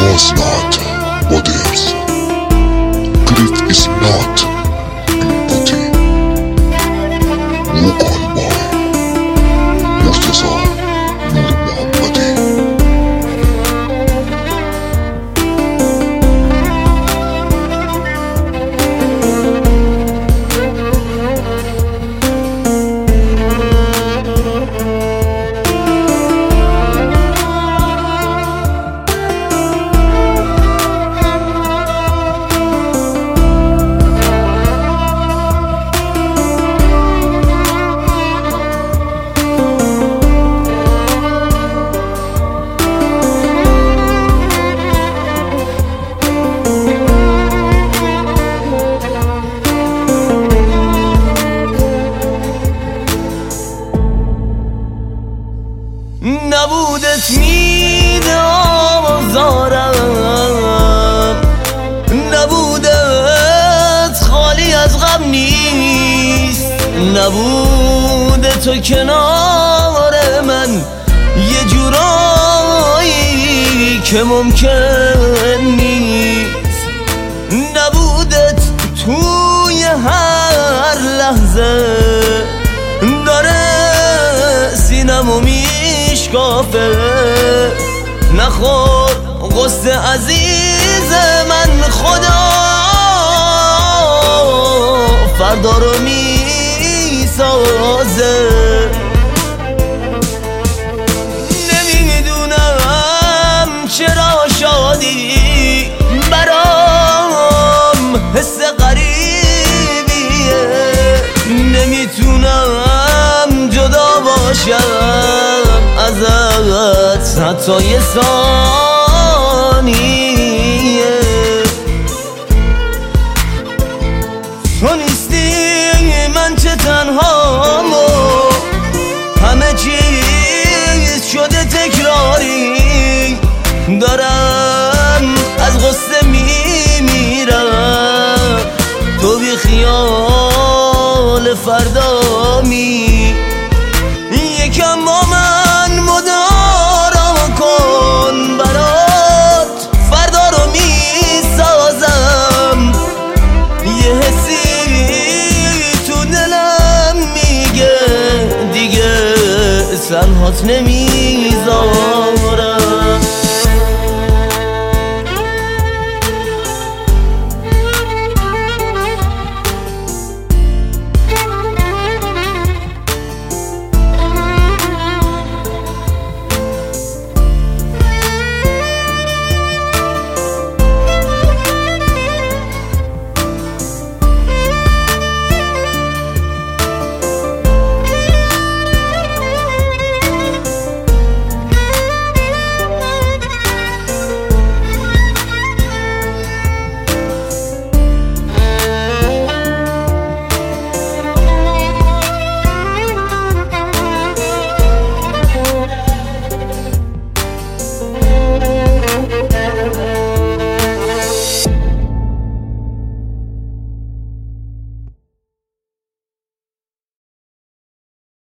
was not what is. Grief is not empathy. Vocal by Murtaza Nur Mohammadi. نبودت میده آزارم، نبودت خالی از غم نیست، نبوده تو کنار من یه جورایی که ممکن نیست، نبودت توی هر لحظه داره سینمو میشکافه، نخور غصه عزیز من، خدا فردا رو میسازه. نمیدونم چرا شادی برام حس غریبیه، نمیتونم جدا باشم ازت حتی یه ثانیه. تو نیستی من چه تنهام و همه چیز شده تکراری، دارم از غصه میمیرم، تو بی خیال فردا می یکم با من مدارا کن، برات فردا رو میسازم، یه حسی تو دلم میگه دیگه تنهات نمیذارم.